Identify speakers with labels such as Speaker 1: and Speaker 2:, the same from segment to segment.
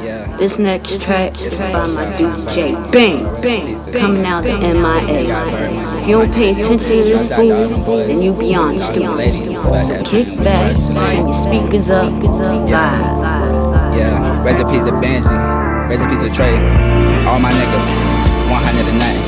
Speaker 1: This next track is by my dude J. Bang, coming out the MIA. If you don't pay attention to this fool, then you beyond stupid. So kick back, turn your speakers up, vibe.
Speaker 2: Yeah, rest in peace to Benji, rest in peace to Trey, all my niggas, 100 a night.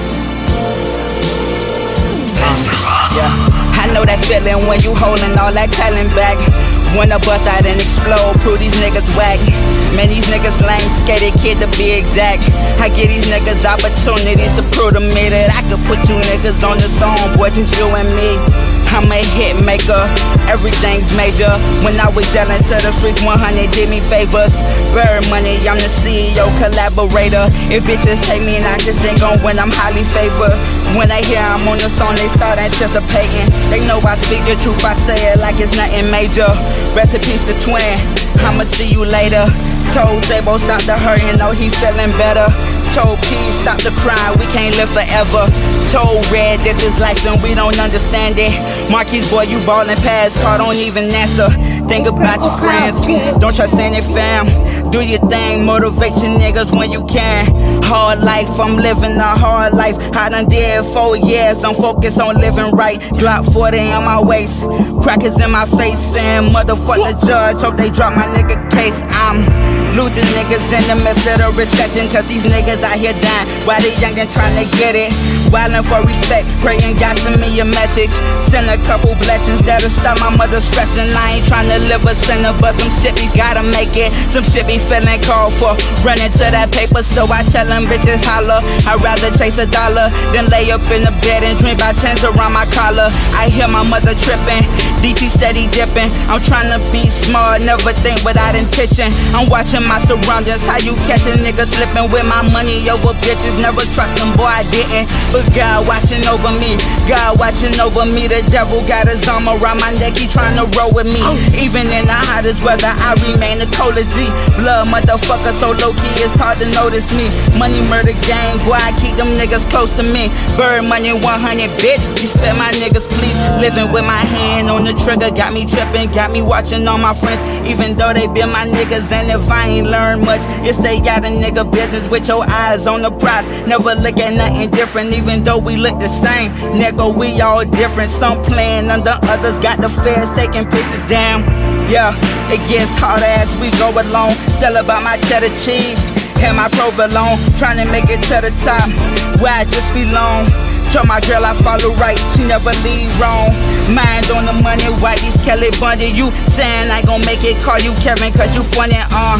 Speaker 2: Yeah, I know that feeling when you holding all that talent back. Wanna bust out and explode, prove these niggas whack. Man, these niggas lame, skated kid to be exact. I give these niggas opportunities to prove to me that I could put you niggas on the song, boy, just you and me. I'm a hit maker, everything's major. When I was yelling to the streets, 100 did me favors. Bird money, I'm the CEO, collaborator. If bitches hate me and I just think on when I'm highly favored. When they hear I'm on the song, they start anticipating. They know I speak the truth, I say it like it's nothing major. Rest in peace to Twin, I'ma see you later. Told Zabo stop the hurting, know he feeling better. Told P stop the crying, we can't live forever. Told Red this is life and we don't understand it. Marquise boy, you ballin' past car, don't even answer. Think about your friends, don't trust any fam. Do your thing, motivate your niggas when you can. Hard life, I'm living a hard life. I done did 4 years, I'm focused on living right. Glock 40 on my waist, crackers in my face, saying motherfuck the judge, hope they drop my nigga case. I'm losing niggas in the midst of the recession, cause these niggas out here dying while they young and trying to get it. Wildin' for respect, praying God send me a message. Send a couple blessings that'll stop my mother stressing. I ain't trying to live a sinner, but some shit we gotta make it. Some shit be feeling called for, running to that paper, so I tell them bitches holler. I'd rather chase a dollar than lay up in the bed and dream about chains around my collar. I hear my mother tripping, DT steady dipping. I'm trying to be smart, never think without intention. I'm watching my surroundings, how you catch a nigga slipping with my money over bitches. Never trust them, boy, I didn't. But God watching over me, God watching over me. The devil got his arm around my neck, he trying to roll with me. Even in the hottest weather, I remain the coldest G. Blood motherfucker, so low-key, it's hard to notice me. Money murder gang, boy, I keep them niggas close to me. Bird money 100, bitch, respect my niggas, please. Living with my hand on the trigger, got me tripping, got me watching all my friends, even though they been my niggas. And if I ain't learned much, it's they got a nigga business with your eyes on the prize. Never look at nothing different, even though we look the same. Nigga, we all different, some playing under others, got the feds taking pictures down. Yeah, it gets harder as we go along. Sell about my cheddar cheese and my provolone, trying to make it to the top where I just belong. Told my girl I follow right, she never leave wrong. Mind on the money, white these Kelly Bundy. You saying I gon' make it, call you Kevin cause you funny,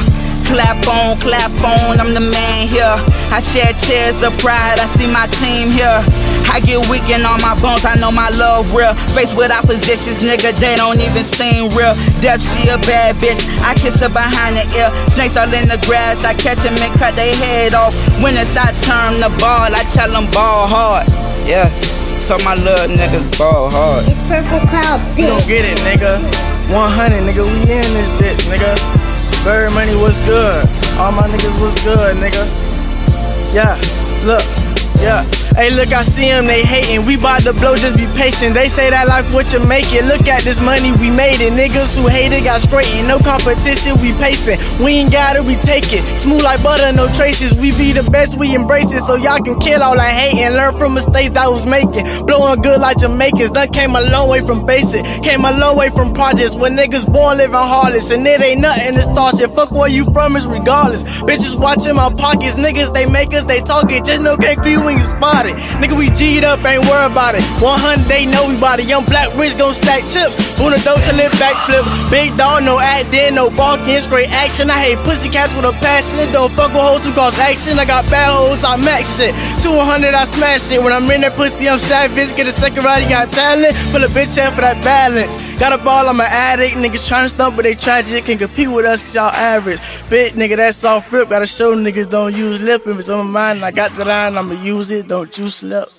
Speaker 2: clap on, I'm the man here. I shed tears of pride, I see my team here. I get weak in all my bones, I know my love real. Faced with oppositions, nigga, they don't even seem real. Death, she a bad bitch, I kiss her behind the ear. Snakes all in the grass, I catch them and cut their head off. When it's I turn the ball, I tell them ball hard. Yeah, so my little niggas ball hard.
Speaker 3: It's Purple Cloud, bitch.
Speaker 4: You gon' get it, nigga. 100, nigga, we in this bitch, nigga. Bird money was good, all my niggas was good, nigga. Yeah, look, yeah. Hey, look, I see them, they hating. We bout to blow, just be patient. They say that life what you make it. Look at this money, we made it. Niggas who hate it got straightened. No competition, we pacing. We ain't got it, we take it. Smooth like butter, no traces. We be the best, we embrace it. So y'all can kill all that hate and learn from mistakes that was making. Blowing good like Jamaicans. Done came a long way from basic. Came a long way from projects. When niggas born living heartless. And it ain't nothing to start shit. Fuck where you from, it's regardless. Bitches watching my pockets. Niggas, they make us, they talking. Just no can't agree when you spot it. Nigga, we G'd up, ain't worried about it. 100, they know we bout it. Young black rich gon' stack chips. Boon a dope till it backflip. Big dog, no acting, no barking, straight action. I hate pussy cats with a passion. Don't fuck with hoes who cause action. I got bad hoes, I max shit. 200, I smash it. When I'm in that pussy, I'm savage. Get a second ride, you got talent. Pull a bitch out for that balance. Got a ball, I'm an addict. Niggas tryna stump, but they tragic. Can't compete with us, cause y'all average. Bitch, nigga, that's all flip. Gotta show niggas don't use lip. If it's on my mind, I got the line, I'ma use it. Don't you slip.